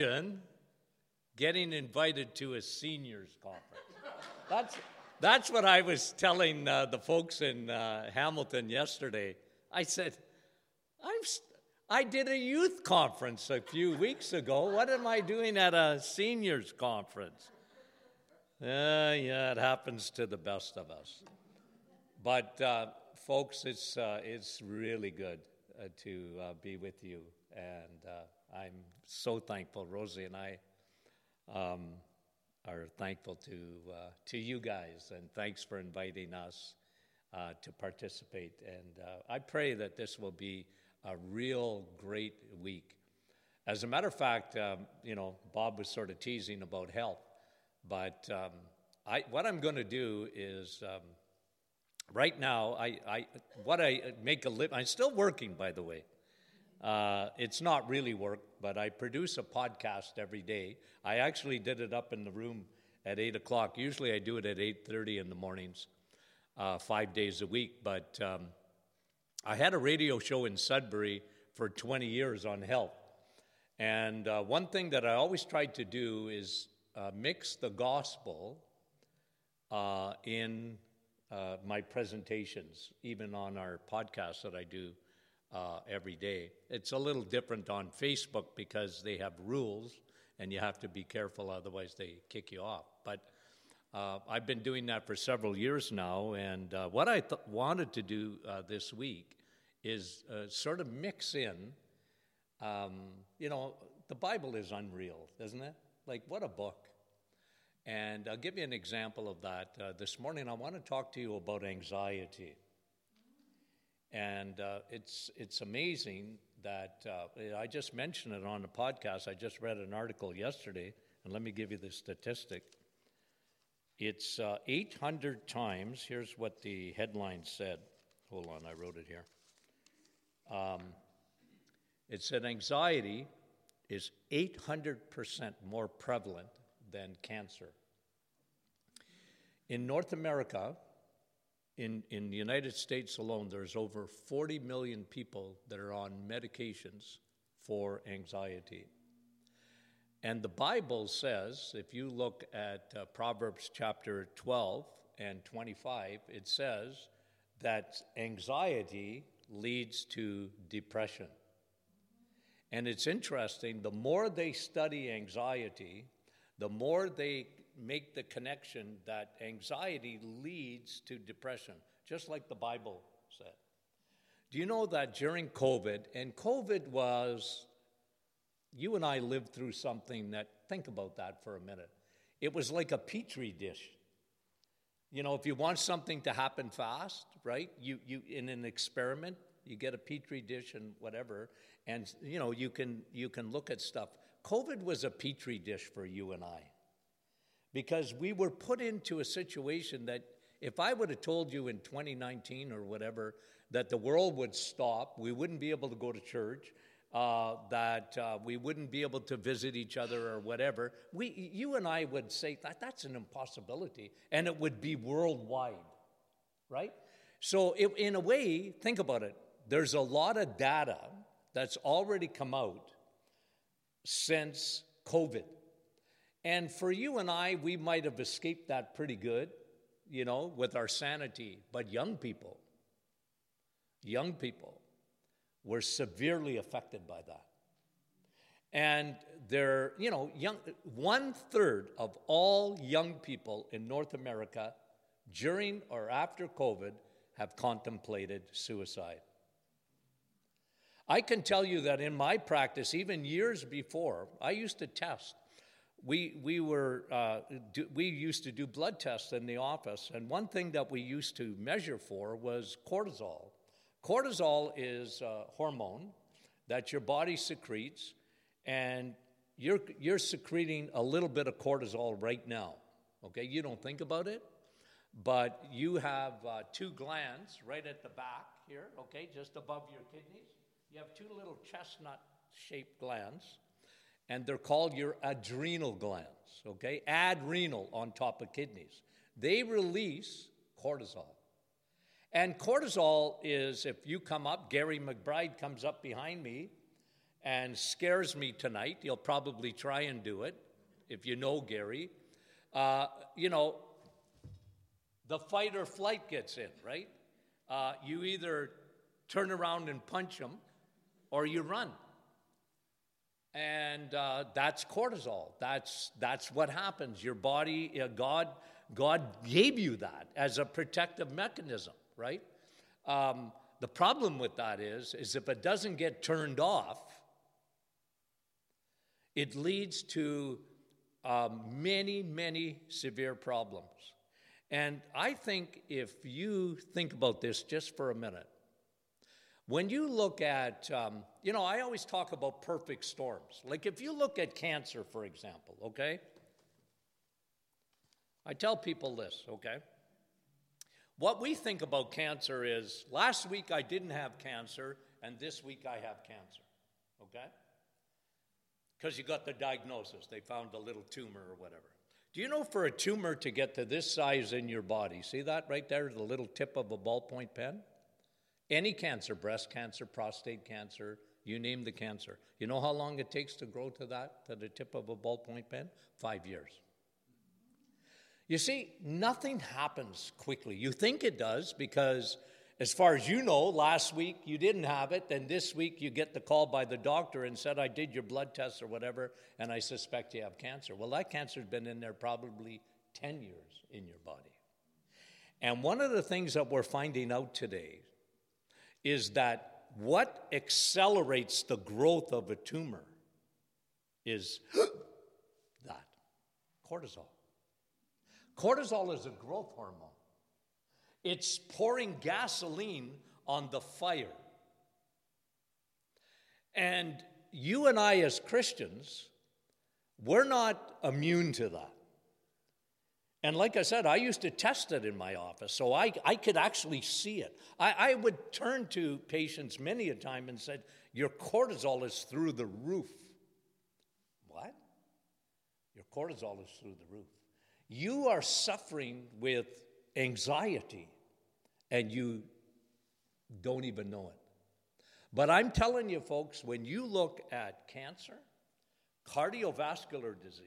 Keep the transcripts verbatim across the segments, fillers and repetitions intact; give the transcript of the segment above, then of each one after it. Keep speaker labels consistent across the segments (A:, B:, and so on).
A: Getting invited to a seniors conference. That's that's what I was telling uh, the folks in uh, Hamilton yesterday. I said, I'm st- I did a youth conference a few weeks ago. What am I doing at a seniors conference? Uh, yeah, it happens to the best of us. But uh, folks, it's uh, it's really good uh, to uh, be with you, and uh, I'm so thankful. Rosie and I um, are thankful to uh, to you guys, and thanks for inviting us uh, to participate. And uh, I pray that this will be a real great week. As a matter of fact, um, you know, Bob was sort of teasing about health, but um, I what I'm going to do is. Um, Right now, I, I what I make a living, I'm still working, by the way. Uh, it's not really work, but I produce a podcast every day. I actually did it up in the room at eight o'clock. Usually I do it at eight thirty in the mornings, uh, five days a week. But um, I had a radio show in Sudbury for twenty years on health. And uh, one thing that I always tried to do is uh, mix the gospel uh, in Uh, my presentations, even on our podcast that I do uh, every day. It's a little different on Facebook because they have rules and you have to be careful, otherwise they kick you off. But uh, I've been doing that for several years now, and uh, what I th- wanted to do uh, this week is uh, sort of mix in, um, you know, the Bible is unreal, isn't it? Like, what a book. And I'll give you an example of that. Uh, this morning, I want to talk to you about anxiety. And uh, it's it's amazing that uh, I just mentioned it on the podcast. I just read an article yesterday, and let me give you the statistic. It's uh, eight hundred times. Here's what the headline said. Hold on, I wrote it here. Um, it said anxiety is eight hundred percent more prevalent than cancer. In North America, in, in the United States alone, there's over forty million people that are on medications for anxiety. And the Bible says, if you look at uh, Proverbs chapter twelve and twenty-five, it says that anxiety leads to depression. And it's interesting, the more they study anxiety, the more they make the connection that anxiety leads to depression, just like the Bible said. Do you know that during COVID, and COVID was, you and I lived through something that, think about that for a minute. It was like a petri dish. You know, if you want something to happen fast, right, you, you in an experiment, you get a petri dish and whatever, and, you know, you can you can look at stuff. COVID was a petri dish for you and I, because we were put into a situation that if I would have told you in twenty nineteen or whatever that the world would stop, we wouldn't be able to go to church, uh, that uh, we wouldn't be able to visit each other or whatever, we, you and I would say that that's an impossibility, and it would be worldwide, right? So it, in a way, think about it. There's a lot of data that's already come out since COVID. And for you and I, we might have escaped that pretty good, you know, with our sanity. But young people, young people were severely affected by that. And they're, you know, young, one third of all young people in North America during or after COVID have contemplated suicide. I can tell you that in my practice, even years before, I used to test. We we were uh, do, we used to do blood tests in the office, and one thing that we used to measure for was cortisol. Cortisol is a hormone that your body secretes, and you're you're secreting a little bit of cortisol right now. Okay, you don't think about it, but you have uh, two glands right at the back here. Okay, just above your kidneys. You have two little chestnut-shaped glands, and they're called your adrenal glands, okay? Adrenal on top of kidneys. They release cortisol. And cortisol is, if you come up, Gary McBride comes up behind me, and scares me tonight. You'll probably try and do it if you know Gary. Uh, you know, the fight or flight gets in, right? Uh, you either turn around and punch them or you run. And uh, that's cortisol. That's, that's what happens. Your body, uh, God, God gave you that as a protective mechanism, right? Um, the problem with that is, is if it doesn't get turned off, it leads to um, many, many severe problems. And I think if you think about this just for a minute, when you look at, um, you know, I always talk about perfect storms. Like if you look at cancer, for example, okay? I tell people this, okay? What we think about cancer is, last week I didn't have cancer, and this week I have cancer, okay? Because you got the diagnosis. They found a little tumor or whatever. Do you know for a tumor to get to this size in your body, see that right there, the little tip of a ballpoint pen? Any cancer, breast cancer, prostate cancer, you name the cancer. You know how long it takes to grow to that, to the tip of a ballpoint pen? Five years. You see, nothing happens quickly. You think it does because, as far as you know, last week you didn't have it, and this week you get the call by the doctor and said, I did your blood test or whatever, and I suspect you have cancer. Well, that cancer's been in there probably ten years in your body. And one of the things that we're finding out today is that what accelerates the growth of a tumor is that, cortisol. Cortisol is a growth hormone. It's pouring gasoline on the fire. And you and I as Christians, we're not immune to that. And like I said, I used to test it in my office, so I, I could actually see it. I, I would turn to patients many a time and said, your cortisol is through the roof. What? Your cortisol is through the roof. You are suffering with anxiety, and you don't even know it. But I'm telling you, folks, when you look at cancer, cardiovascular disease,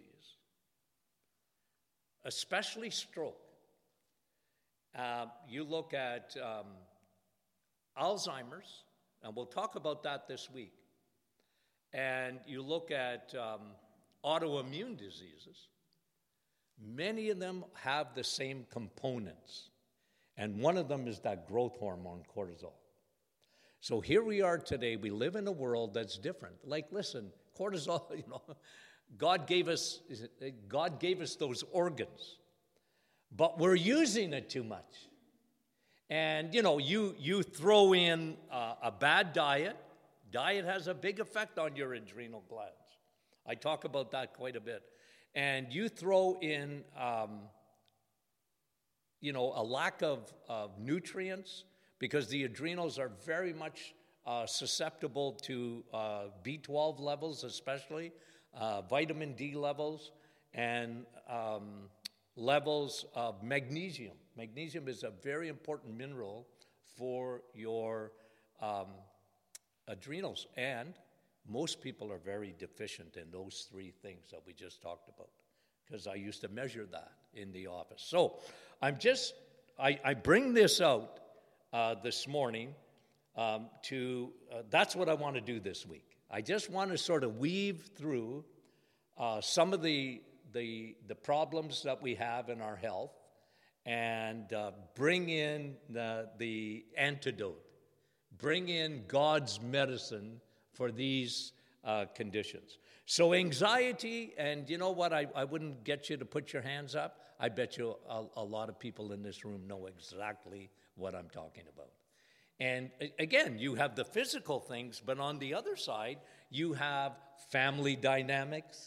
A: especially stroke, uh, you look at um, Alzheimer's, and we'll talk about that this week, and you look at um, autoimmune diseases, many of them have the same components. And one of them is that growth hormone, cortisol. So here we are today. We live in a world that's different. Like, listen, cortisol, you know, God gave us, God gave us those organs. But we're using it too much. And, you know, you, you throw in uh, a bad diet. Diet has a big effect on your adrenal glands. I talk about that quite a bit. And you throw in, um, you know, a lack of, of nutrients, because the adrenals are very much uh, susceptible to uh, B twelve levels, especially, uh, vitamin D levels, and um, levels of magnesium. Magnesium is a very important mineral for your um, adrenals, and most people are very deficient in those three things that we just talked about, because I used to measure that in the office. So I'm just, I, I bring this out uh, this morning um, to, uh, that's what I want to do this week. I just want to sort of weave through uh, some of the, the, the problems that we have in our health and uh, bring in the, the antidote, bring in God's medicine for these uh, conditions. So anxiety, and you know what, I, I wouldn't get you to put your hands up. I bet you a, a lot of people in this room know exactly what I'm talking about. And again, you have the physical things, but on the other side, you have family dynamics,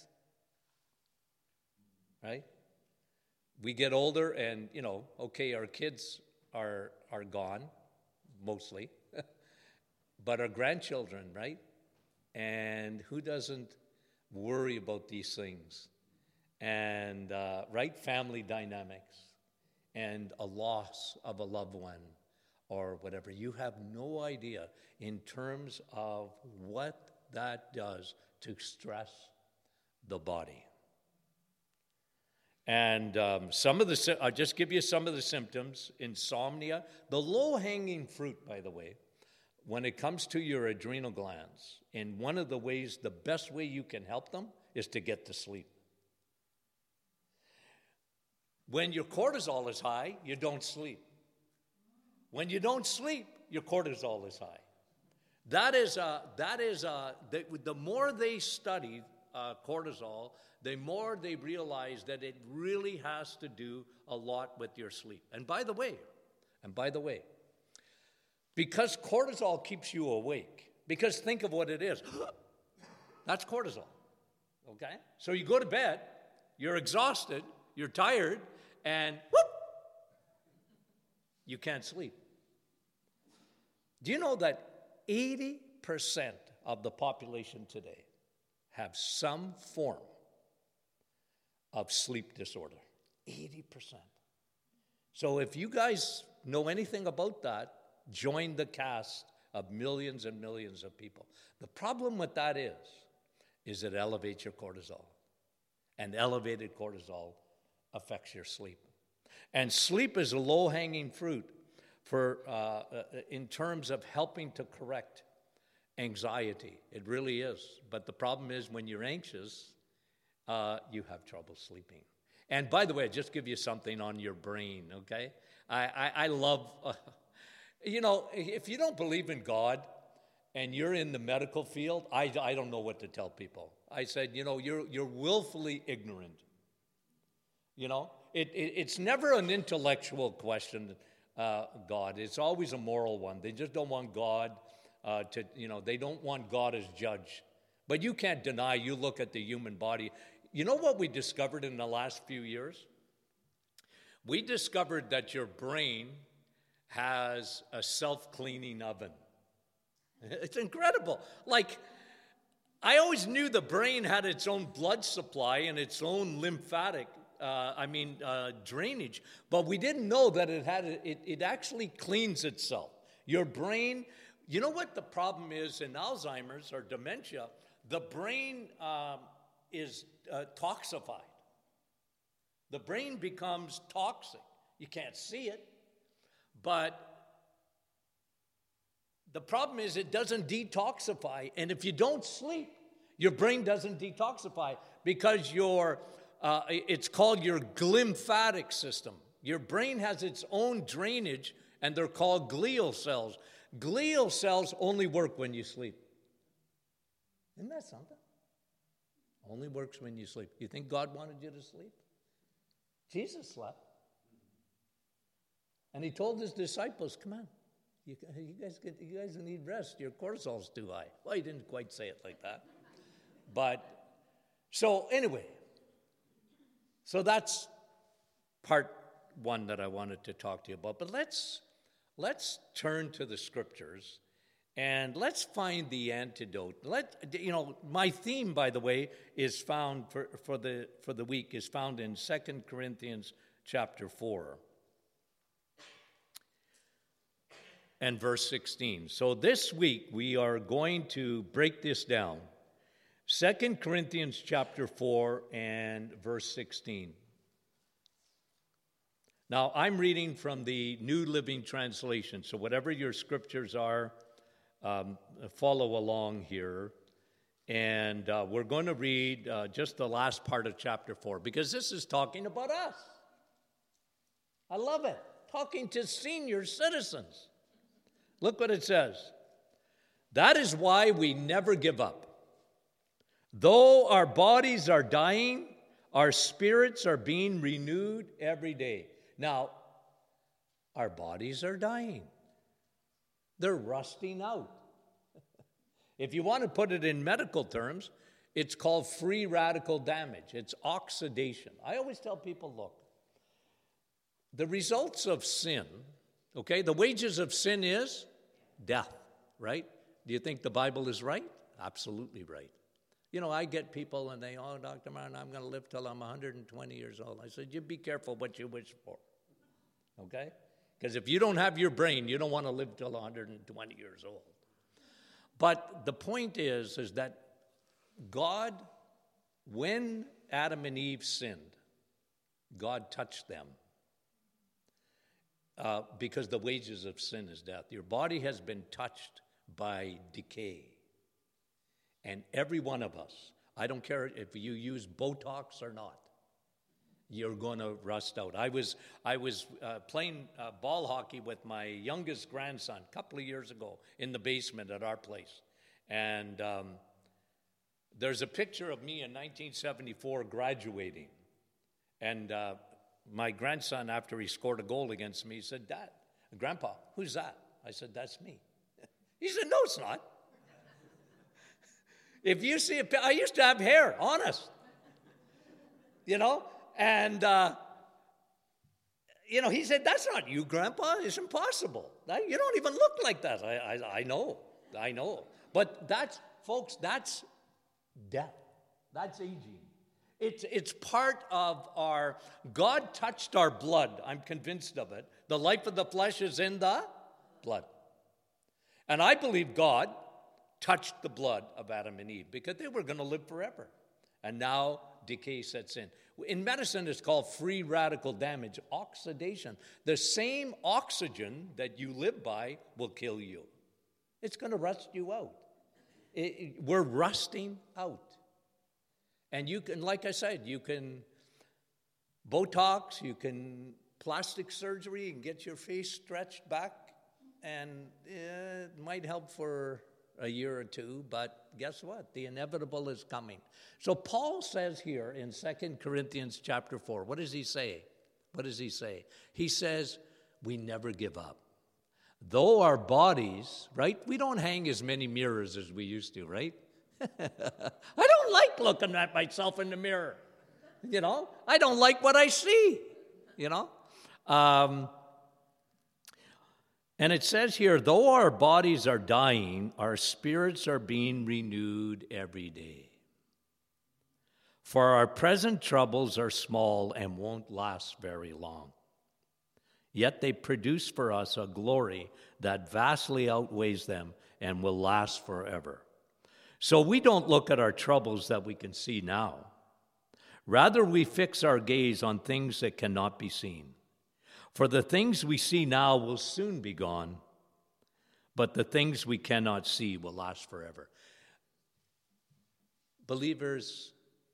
A: right? We get older and, you know, okay, our kids are, are gone, mostly, but our grandchildren, right? And who doesn't worry about these things? And, uh, right, family dynamics and a loss of a loved one or whatever. You have no idea in terms of what that does to stress the body. And um, some of the, I'll just give you some of the symptoms. Insomnia, the low-hanging fruit, by the way, when it comes to your adrenal glands, and one of the ways, the best way you can help them is to get to sleep. When your cortisol is high, you don't sleep. When you don't sleep, your cortisol is high. That is, uh, that is uh, the, the more they study uh, cortisol, the more they realize that it really has to do a lot with your sleep. And by the way, and by the way, because cortisol keeps you awake, because think of what it is. That's cortisol, okay? So you go to bed, you're exhausted, you're tired, and whoop, you can't sleep. Do you know that eighty percent of the population today have some form of sleep disorder? eighty percent. So if you guys know anything about that, join the cast of millions and millions of people. The problem with that is, is it elevates your cortisol. And elevated cortisol affects your sleep. And sleep is a low-hanging fruit for uh, uh, in terms of helping to correct anxiety. It really is. But the problem is when you're anxious, uh, you have trouble sleeping. And by the way, I'll just give you something on your brain, okay? I, I, I love, uh, you know, if you don't believe in God and you're in the medical field, I, I don't know what to tell people. I said, you know, you're, you're willfully ignorant. You know, it, it, it's never an intellectual question, uh, God. It's always a moral one. They just don't want God uh, to, you know, they don't want God as judge. But you can't deny, you look at the human body. You know what we discovered in the last few years? We discovered that your brain has a self-cleaning oven. It's incredible. Like, I always knew the brain had its own blood supply and its own lymphatic, uh, I mean, uh, drainage, but we didn't know that it had, it, it actually cleans itself. Your brain, you know what the problem is in Alzheimer's or dementia? The brain um, is uh, toxified. The brain becomes toxic. You can't see it, but the problem is it doesn't detoxify, and if you don't sleep, your brain doesn't detoxify because your, uh, it's called your glymphatic system. Your brain has its own drainage, and they're called glial cells. Glial cells only work when you sleep. Isn't that something? Only works when you sleep. You think God wanted you to sleep? Jesus slept. And he told his disciples, come on, you, you, guys, get, you guys need rest. Your cortisol's too high. Well, he didn't quite say it like that. But, so anyway, so that's part one that I wanted to talk to you about. But let's, let's turn to the scriptures and let's find the antidote. Let, you know, my theme, by the way, is found for, for, the, for the week, is found in Second Corinthians chapter four. And verse sixteen. So this week we are going to break this down. Second Corinthians chapter four and verse sixteen. Now I'm reading from the New Living Translation, so whatever your scriptures are, um, follow along here. And uh, we're going to read uh, just the last part of chapter four, because this is talking about us. I love it. Talking to senior citizens. Look what it says. That is why we never give up. Though our bodies are dying, our spirits are being renewed every day. Now, our bodies are dying. They're rusting out. If you want to put it in medical terms, it's called free radical damage. It's oxidation. I always tell people, look, the results of sin, okay, the wages of sin is death, right? Do you think the Bible is right? Absolutely right. You know, I get people and they, oh, Doctor Martin, I'm going to live till I'm one hundred twenty years old. I said, you be careful what you wish for, okay? Because if you don't have your brain, you don't want to live till one hundred twenty years old. But the point is, is that God, when Adam and Eve sinned, God touched them. Uh, because the wages of sin is death. Your body has been touched by decay. And every one of us, I don't care if you use Botox or not, you're going to rust out. I was I was uh, playing uh, ball hockey with my youngest grandson a couple of years ago in the basement at our place. And um, there's a picture of me in nineteen seventy-four graduating. And uh, my grandson, after he scored a goal against me, he said, Dad, Grandpa, who's that? I said, that's me. He said, no, it's not. If you see a picture, I used to have hair, honest. You know? And, uh, you know, he said, that's not you, Grandpa. It's impossible. You don't even look like that. I, I, I know. I know. But that's, folks, that's death. That's aging. It's, it's part of our, God touched our blood. I'm convinced of it. The life of the flesh is in the blood. And I believe God touched the blood of Adam and Eve because they were going to live forever. And now decay sets in. In medicine, it's called free radical damage, oxidation. The same oxygen that you live by will kill you. It's going to rust you out. It, it, we're rusting out. And you can, like I said, you can Botox, you can plastic surgery, and get your face stretched back, and it might help for a year or two, but guess what? The inevitable is coming. So Paul says here in Second Corinthians chapter four, what does he say? What does he say? He says, we never give up. Though our bodies, right? We don't hang as many mirrors as we used to, right? I don't like looking at myself in the mirror, you know. I don't like what I see, you know. Um, and it says here, though our bodies are dying, our spirits are being renewed every day. For our present troubles are small and won't last very long. Yet they produce for us a glory that vastly outweighs them and will last forever. So we don't look at our troubles that we can see now. Rather, we fix our gaze on things that cannot be seen. For the things we see now will soon be gone, but the things we cannot see will last forever. Believers,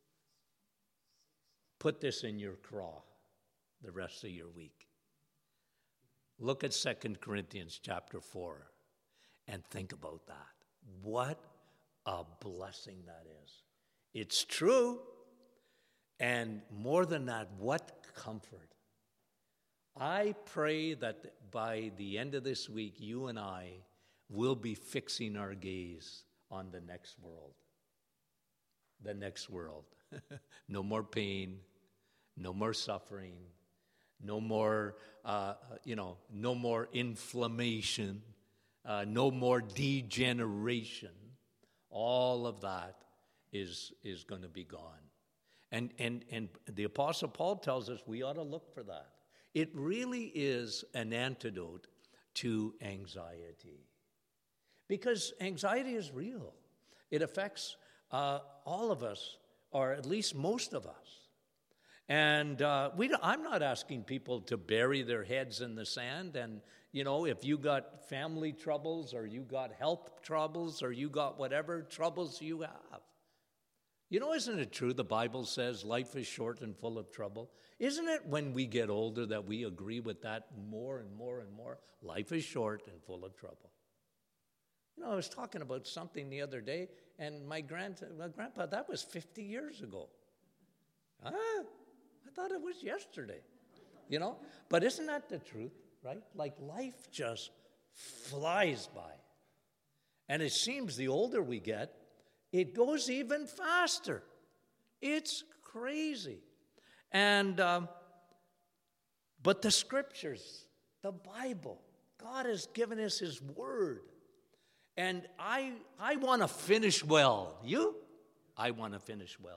A: put this in your craw the rest of your week. Look at Second Corinthians chapter four and think about that. What a blessing that is. It's true. And more than that, what comfort. I pray that by the end of this week, you and I will be fixing our gaze on the next world. The next world. No more pain, no more suffering, no more, uh, you know, no more inflammation, uh, no more degeneration. All of that is, is going to be gone. And, and, and the Apostle Paul tells us we ought to look for that. It really is an antidote to anxiety. Because anxiety is real. It affects uh, all of us, or at least most of us. And uh, we don't, I'm not asking people to bury their heads in the sand. And, you know, if you got family troubles or you got health troubles or you got whatever troubles you have. You know, isn't it true the Bible says life is short and full of trouble? Isn't it when we get older that we agree with that more and more and more? Life is short and full of trouble. You know, I was talking about something the other day, and my, grand, my grandpa, that was fifty years ago. Huh? I thought it was yesterday, you know? But isn't that the truth, right? Like life just flies by. And it seems the older we get, it goes even faster. It's crazy. And, um, but the scriptures, the Bible, God has given us his word. And I, I want to finish well. You? I want to finish well.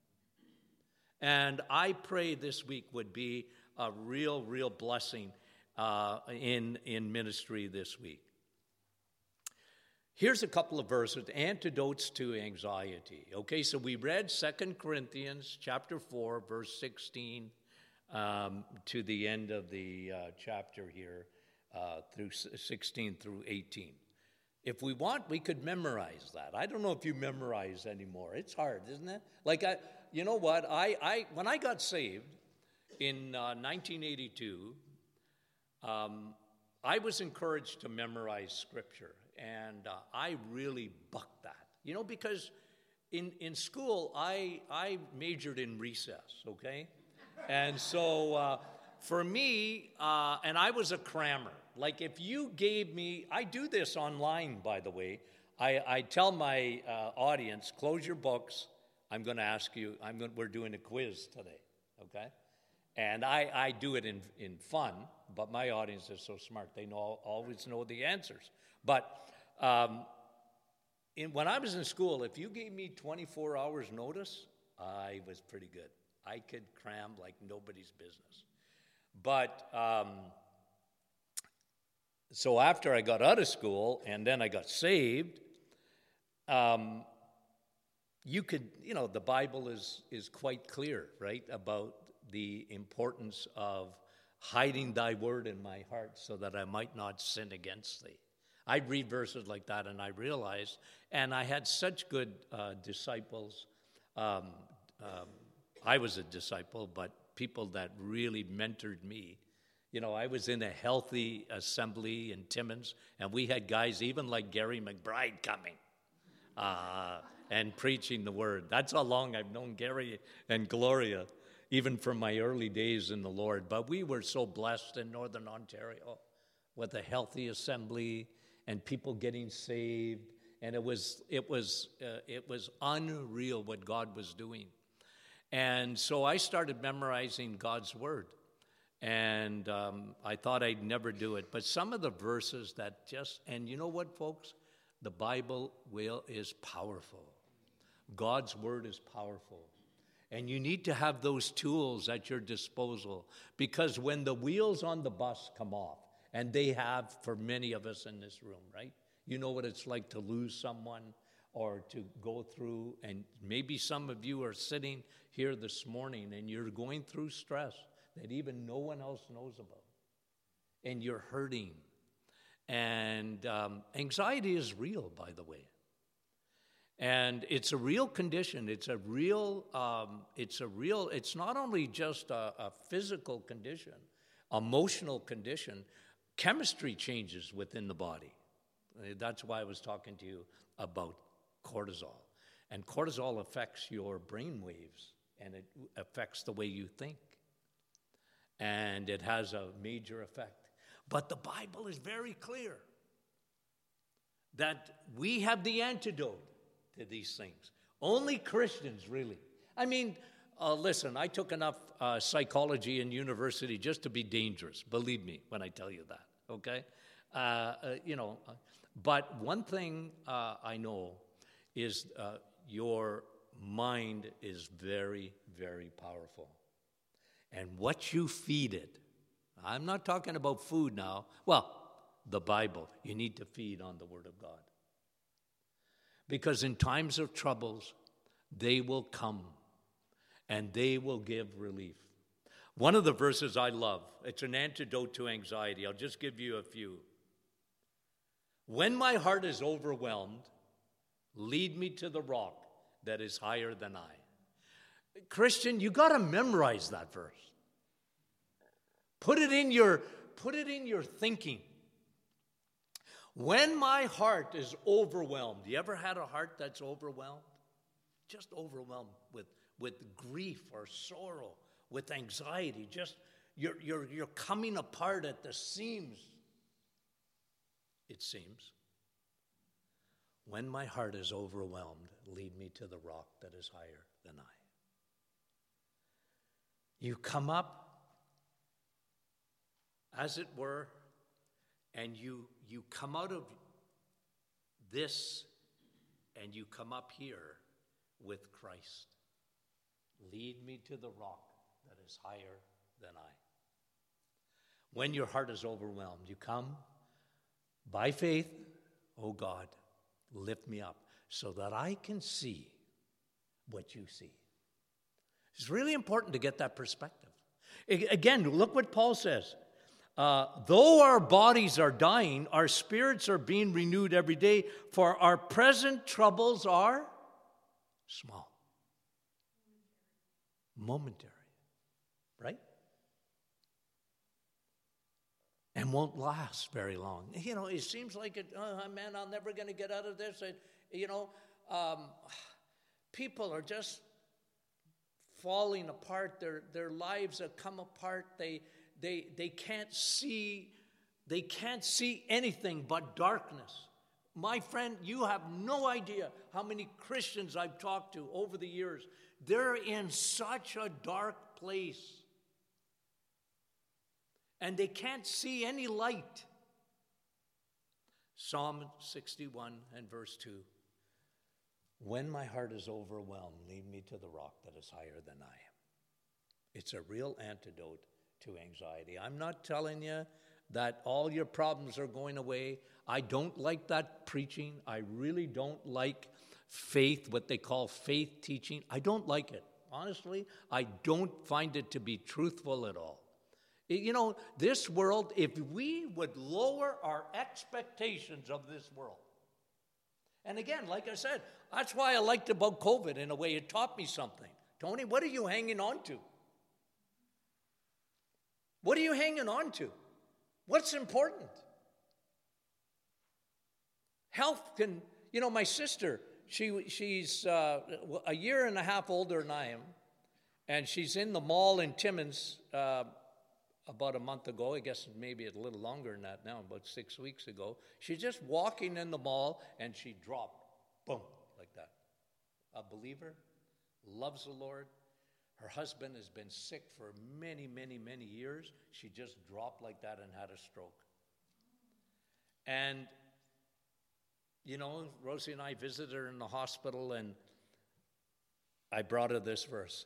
A: And I pray this week would be a real, real blessing uh, in, in ministry this week. Here's a couple of verses, antidotes to anxiety. Okay, so we read Second Corinthians chapter four, verse sixteen, um, to the end of the uh, chapter here, uh, through sixteen through eighteen. If we want, we could memorize that. I don't know if you memorize anymore. It's hard, isn't it? Like, I, you know what? I, I when I got saved in uh, nineteen eighty-two, um, I was encouraged to memorize Scripture. And uh, I really bucked that, you know, because in, in school, I, I majored in recess, okay? And so uh, for me, uh, and I was a crammer. Like if you gave me, I do this online, by the way. I, I tell my uh, audience, close your books. I'm going to ask you, I'm going, we're doing a quiz today, okay? And I, I do it in, in fun, but my audience is so smart. They know always know the answers. But um, in, when I was in school, if you gave me twenty-four hours notice, I was pretty good. I could cram like nobody's business. But um, so after I got out of school and then I got saved, um, you could, you know, the Bible is is quite clear, right, about the importance of hiding thy word in my heart so that I might not sin against thee. I'd read verses like that, and I realized, and I had such good uh, disciples. Um, um, I was a disciple, but people that really mentored me. You know, I was in a healthy assembly in Timmins, and we had guys even like Gary McBride coming uh, and preaching the word. That's how long I've known Gary and Gloria, even from my early days in the Lord. But we were so blessed in Northern Ontario with a healthy assembly and people getting saved, and it was it was uh, it was unreal what God was doing. And so I started memorizing God's word, and um, I thought I'd never do it. But some of the verses that just, and you know what, folks, the Bible will is powerful. God's word is powerful. And you need to have those tools at your disposal, because when the wheels on the bus come off, and they have for many of us in this room, right? You know what it's like to lose someone or to go through, and maybe some of you are sitting here this morning and you're going through stress that even no one else knows about, and you're hurting. And um, anxiety is real, by the way. And it's a real condition. It's a real, um, it's a real, it's not only just a, a physical condition, emotional condition. Chemistry changes within the body. That's why I was talking to you about cortisol. And cortisol affects your brain waves, and it affects the way you think. And it has a major effect. But the Bible is very clear that we have the antidote to these things. Only Christians, really. I mean, uh, listen, I took enough uh, psychology in university just to be dangerous. Believe me when I tell you that, okay? Uh, uh, you know, uh, but one thing uh, I know is uh, your mind is very, very powerful. And what you feed it, I'm not talking about food now. Well, the Bible, you need to feed on the Word of God. Because in times of troubles, they will come and they will give relief. One of the verses I love, it's an antidote to anxiety. I'll just give you a few. When my heart is overwhelmed, lead me to the rock that is higher than I. Christian, you got to memorize that verse. Put it in your, put it in your thinking. When my heart is overwhelmed, you ever had a heart that's overwhelmed? Just overwhelmed with, with grief or sorrow, with anxiety. Just you're, you're, you're coming apart at the seams, it seems. When my heart is overwhelmed, lead me to the rock that is higher than I. You come up, as it were, and you you come out of this and you come up here with Christ. Lead me to the rock that is higher than I. When your heart is overwhelmed, you come by faith, oh God, lift me up so that I can see what you see. It's really important to get that perspective. Again, look what Paul says. Uh, though our bodies are dying, our spirits are being renewed every day, for our present troubles are small. Momentary. Right? And won't last very long. You know, it seems like, it, oh, man, I'm never going to get out of this. And, you know, um, people are just falling apart. Their their lives have come apart. They they they can't see they can't see anything but darkness. My friend, you have no idea how many Christians I've talked to over the years. They're in such a dark place. And they can't see any light. Psalm sixty-one and verse two. When my heart is overwhelmed, lead me to the rock that is higher than I am. It's a real antidote to anxiety. I'm not telling you that all your problems are going away. I don't like that preaching. I really don't like faith, what they call faith teaching. I don't like it. Honestly, I don't find it to be truthful at all. You know, this world, if we would lower our expectations of this world, and again, like I said, that's why I liked about COVID in a way. It taught me something. Tony, what are you hanging on to? What are you hanging on to? What's important? Health can, you know, my sister, she she's uh, a year and a half older than I am, and she's in the mall in Timmins uh, about a month ago. I guess maybe a little longer than that now, about six weeks ago. She's just walking in the mall, and she dropped, boom, like that. A believer, loves the Lord. Her husband has been sick for many, many, many years. She just dropped like that and had a stroke. And, you know, Rosie and I visited her in the hospital, and I brought her this verse.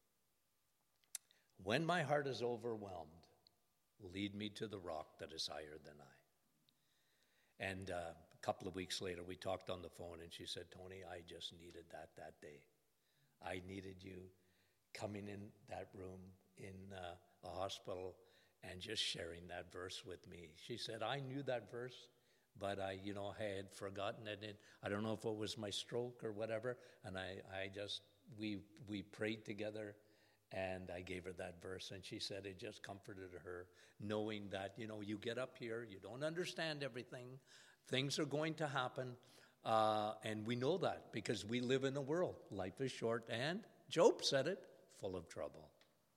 A: When my heart is overwhelmed, lead me to the rock that is higher than I. And uh, a couple of weeks later, we talked on the phone, and she said, Tony, I just needed that that day. I needed you coming in that room in uh, a hospital and just sharing that verse with me. She said, I knew that verse, but I, you know, I had forgotten it. And I don't know if it was my stroke or whatever. And I, I just, we, we prayed together, and I gave her that verse. And she said it just comforted her, knowing that, you know, you get up here, you don't understand everything. Things are going to happen. Uh, and we know that because we live in a world. Life is short, and Job said it, full of trouble.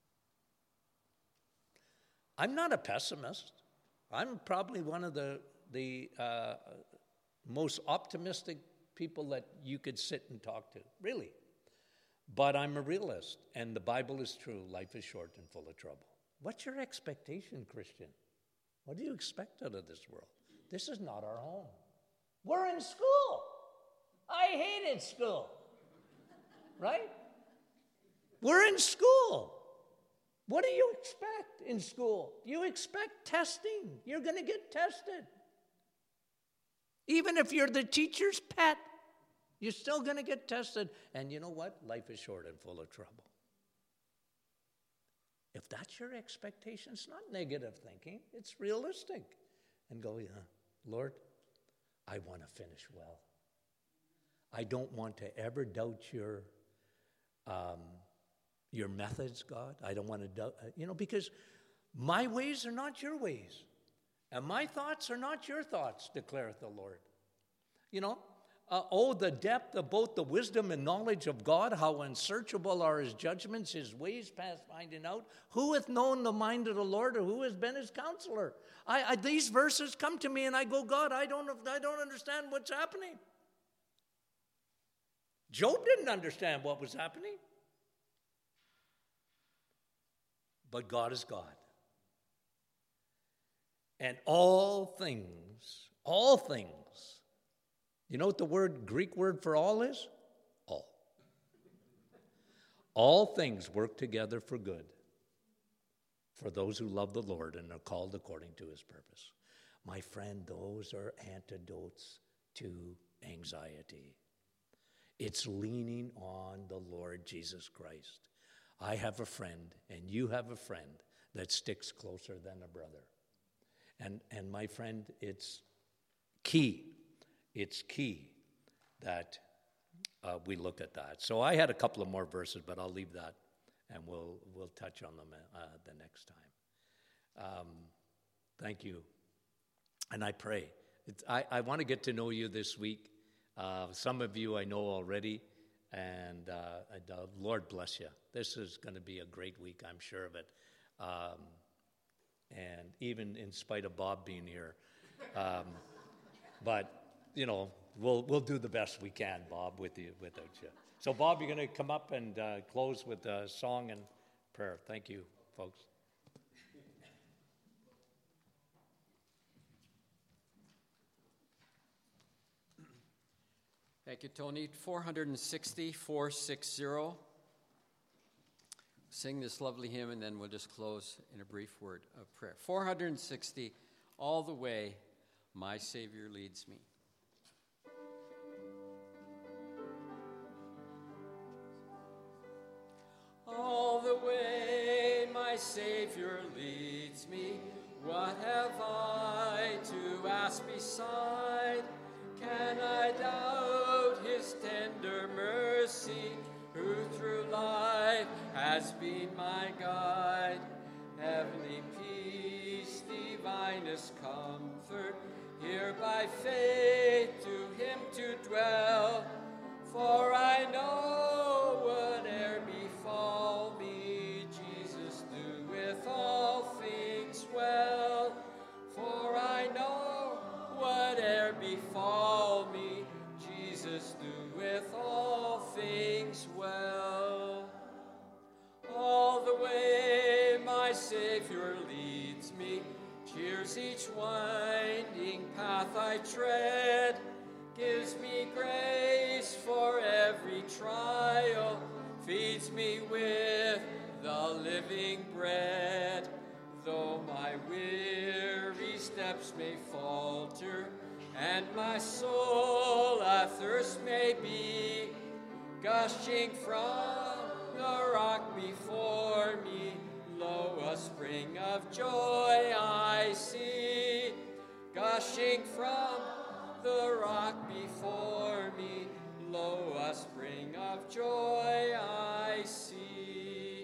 A: I'm not a pessimist. I'm probably one of the, the uh, most optimistic people that you could sit and talk to, really. But I'm a realist, and the Bible is true. Life is short and full of trouble. What's your expectation, Christian? What do you expect out of this world? This is not our home. We're in school. I hated school. Right? We're in school. What do you expect in school? You expect testing. You're going to get tested. Even if you're the teacher's pet, you're still going to get tested. And you know what? Life is short and full of trouble. If that's your expectation, it's not negative thinking. It's realistic. And go, yeah, Lord, I want to finish well. I don't want to ever doubt your um, your methods, God. I don't want to doubt, you know, because my ways are not your ways, and my thoughts are not your thoughts, declareth the Lord. You know, uh, oh, the depth of both the wisdom and knowledge of God, how unsearchable are his judgments, his ways past finding out. Who hath known the mind of the Lord, or who has been his counselor? I, I, these verses come to me, and I go, God, I don't, I don't understand what's happening. Job didn't understand what was happening. But God is God. And all things, all things, you know what the word, Greek word for all is? All. All things work together for good for those who love the Lord and are called according to his purpose. My friend, those are antidotes to anxiety. It's leaning on the Lord Jesus Christ. I have a friend, and you have a friend that sticks closer than a brother. And, and my friend, it's key. It's key that uh, we look at that. So I had a couple of more verses, but I'll leave that, and we'll we'll touch on them uh, the next time. Um, thank you. And I pray. It's, I, I want to get to know you this week. Uh, some of you I know already, and uh, the Lord bless you. This is going to be a great week, I'm sure of it. Um, and even in spite of Bob being here. Um, but, you know, we'll we'll do the best we can, Bob, with you, without you. So, Bob, you're going to come up and uh, close with a song and prayer. Thank you, folks.
B: Thank you, Tony. four sixty, four sixty. Sing this lovely hymn, and then we'll just close in a brief word of prayer. four sixty, All the Way, My Savior Leads Me. All the way my Savior leads me, what have I to ask beside? Can I doubt his tender mercy, who through life has been my guide? Heavenly peace, divinest comfort, here by faith to him to dwell. For I know whate'er befall me, Jesus doeth all things well. For I know whate'er befall me, Jesus doeth all things well. All the way my Savior leads me, cheers each winding path I tread, gives me grace for every trial, feeds me with the living bread. Though my weary steps may falter, and my soul athirst may be, gushing from the rock before me, lo, a spring of joy I see. Gushing from the rock before me, lo, a spring of joy I see.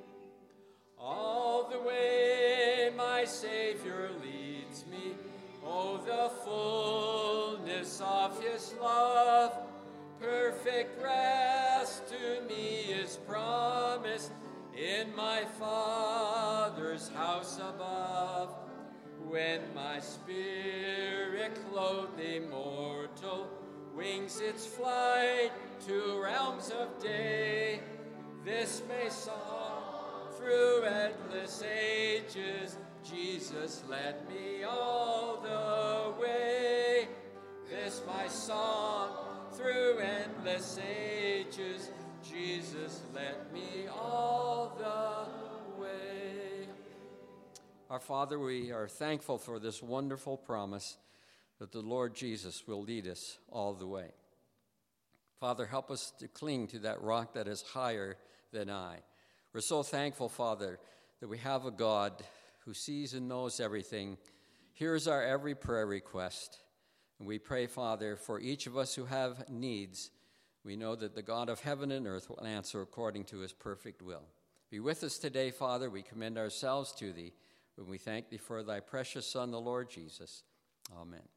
B: All the way my Savior leads me, oh, the fullness of his love, perfect rest to me is promised in my Father's house above. When my spirit, clothed immortal, wings its flight to realms of day, this may song through endless ages, Jesus led me all the way. This my song through endless ages, Jesus led me all the way. Our Father, we are thankful for this wonderful promise that the Lord Jesus will lead us all the way. Father, help us to cling to that rock that is higher than I. We're so thankful, Father, that we have a God who sees and knows everything, hears our every prayer request. And we pray, Father, for each of us who have needs. We know that the God of heaven and earth will answer according to his perfect will. Be with us today, Father. We commend ourselves to thee, when we thank thee for thy precious Son, the Lord Jesus. Amen.